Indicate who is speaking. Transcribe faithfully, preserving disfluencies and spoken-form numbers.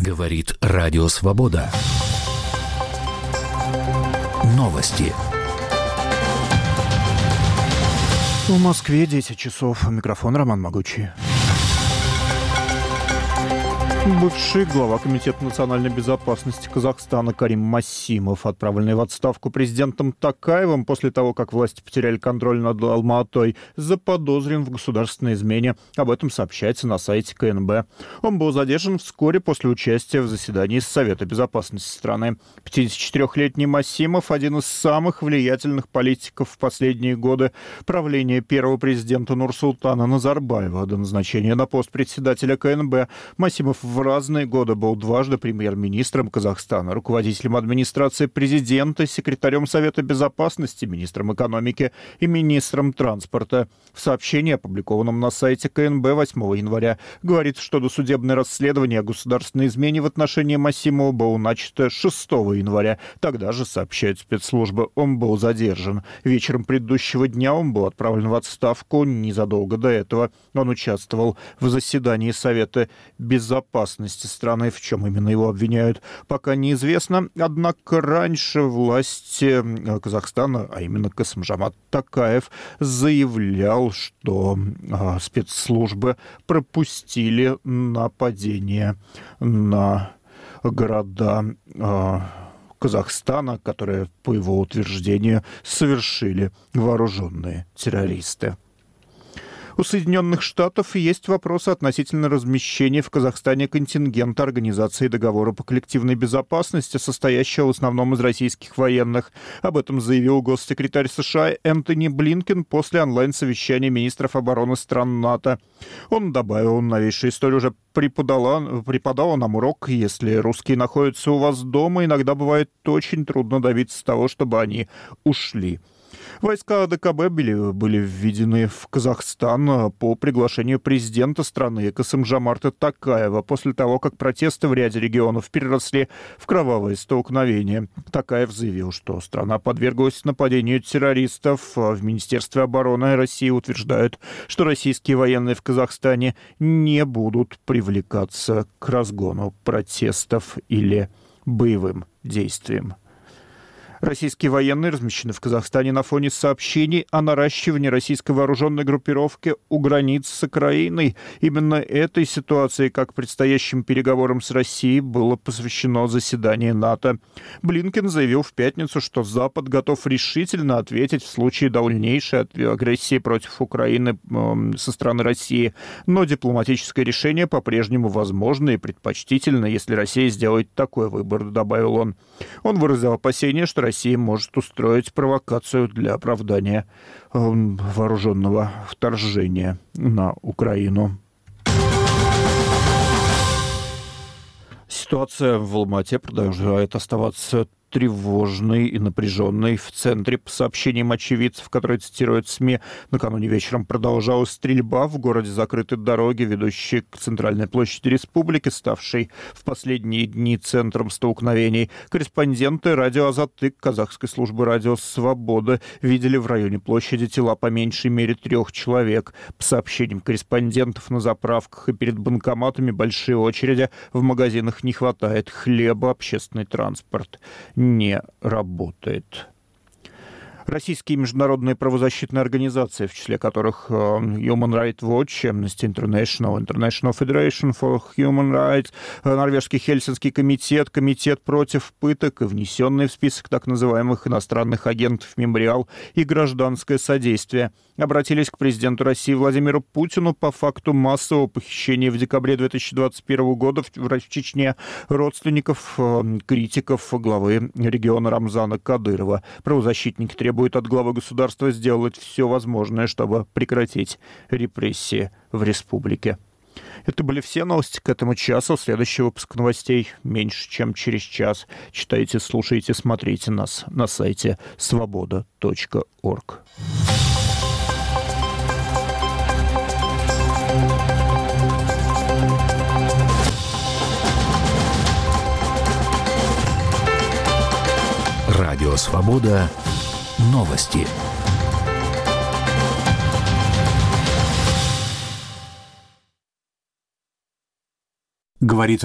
Speaker 1: Говорит Радио Свобода. Новости.
Speaker 2: В Москве десять часов. Микрофон Роман Могучий. Бывший глава Комитета национальной безопасности Казахстана Карим Масимов, отправленный в отставку президентом Токаевым после того, как власти потеряли контроль над Алма-Атой, заподозрен в государственной измене. Об этом сообщается на сайте ка эн бэ. Он был задержан вскоре после участия в заседании Совета безопасности страны. пятидесятичетырёхлетний Масимов – один из самых влиятельных политиков в последние годы правления первого президента Нурсултана Назарбаева. До назначения на пост председателя ка эн бэ Масимов в разные годы был дважды премьер-министром Казахстана, руководителем администрации президента, секретарем Совета безопасности, министром экономики и министром транспорта. В сообщении, опубликованном на сайте ка эн бэ восьмого января, говорится, что досудебное расследование о государственной измене в отношении Масимова было начато шестого января. Тогда же, сообщают спецслужбы, он был задержан. Вечером предыдущего дня он был отправлен в отставку. Незадолго до этого он участвовал в заседании Совета безопасности страны. В чем именно его обвиняют, пока неизвестно. Однако раньше власти Казахстана, а именно Касым-Жомарт Токаев, заявлял, что э, спецслужбы пропустили нападение на города э, Казахстана, которые, по его утверждению, совершили вооруженные террористы. У Соединенных Штатов есть вопросы относительно размещения в Казахстане контингента Организации договора по коллективной безопасности, состоящего в основном из российских военных. Об этом заявил госсекретарь США Энтони Блинкен после онлайн-совещания министров обороны стран НАТО. Он добавил, новейшая история уже преподала, преподала нам урок: если русские находятся у вас дома, иногда бывает очень трудно добиться того, чтобы они ушли. Войска а дэ ка бэ были, были введены в Казахстан по приглашению президента страны Касым-Жомарта Токаева после того, как протесты в ряде регионов переросли в кровавые столкновения. Токаев заявил, что страна подверглась нападению террористов. В Министерстве обороны России утверждают, что российские военные в Казахстане не будут привлекаться к разгону протестов или боевым действиям. Российские военные размещены в Казахстане на фоне сообщений о наращивании российской вооруженной группировки у границ с Украиной. Именно этой ситуации, как предстоящим переговорам с Россией, было посвящено заседание НАТО. Блинкен заявил в пятницу, что Запад готов решительно ответить в случае дальнейшей агрессии против Украины э, со стороны России. Но дипломатическое решение по-прежнему возможно и предпочтительно, если Россия сделает такой выбор, добавил он. Он выразил опасение, что Россия может устроить провокацию для оправдания э, вооруженного вторжения на Украину. Ситуация в Алма-Ате продолжает оставаться тревожной и напряженной. В центре, по сообщениям очевидцев, которые цитируют СМИ, накануне вечером продолжалась стрельба. В городе закрыты дороги, ведущие к центральной площади республики, ставшей в последние дни центром столкновений. Корреспонденты радио «Азатык» казахской службы радио «Свобода» видели в районе площади тела по меньшей мере трех человек. По сообщениям корреспондентов, на заправках и перед банкоматами большие очереди, в магазинах не хватает хлеба, общественный транспорт не работает. Российские международные правозащитные организации, в числе которых Human Rights Watch, Amnesty International, International Federation for Human Rights, Норвежский Хельсинский комитет, Комитет против пыток и внесенный в список так называемых иностранных агентов «Мемориал» и «Гражданское содействие», обратились к президенту России Владимиру Путину по факту массового похищения в декабре две тысячи двадцать первого года в Чечне родственников критиков главы региона Рамзана Кадырова. Правозащитники требуют Требует от главы государства сделать все возможное, чтобы прекратить репрессии в республике. Это были все новости к этому часу. Следующий выпуск новостей меньше, чем через час. Читайте, слушайте, смотрите нас на сайте свобода точка орг.
Speaker 1: Радио «Свобода». Новости.
Speaker 3: Говорит